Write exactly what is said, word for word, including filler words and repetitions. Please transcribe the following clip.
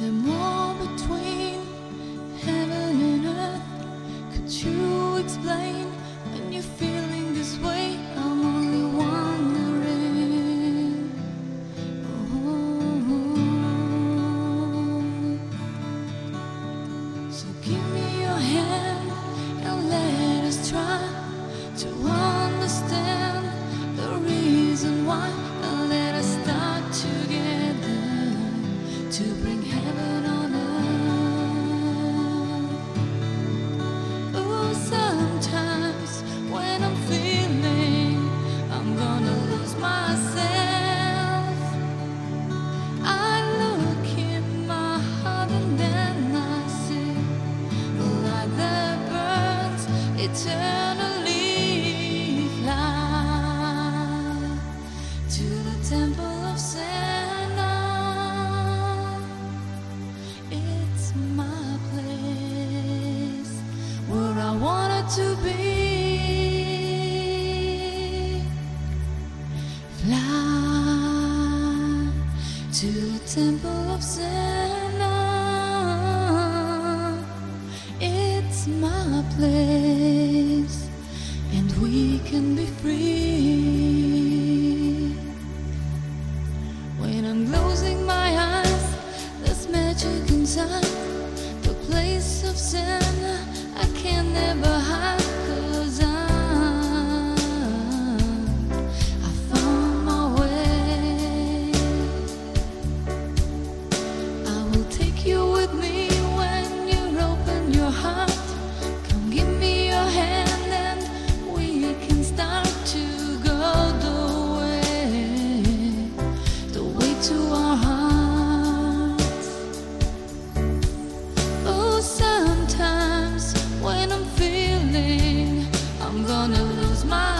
there more between heaven and earth? Could you explain when you're feeling this way? I'm only wondering. Oh. So give me your hand and let us try to understand the reason why, and let us start together to bring heaven on earth. Oh, sometimes when I'm feeling I'm gonna lose myself, I look in my heart and then I see, like the birds eternally fly to the temple of Santa. It's my place where I wanted to be. Fly to the temple of Santa. It's my place, and we can be free. When I'm closing my eyes, there's magic inside the place of Santa. I can never hide, 'cause I, I found my way. I will take you with me when you open your heart. Come give me your hand and we can start to go the way, the way to our hearts. Oh, sometimes when I'm feeling I'm gonna lose my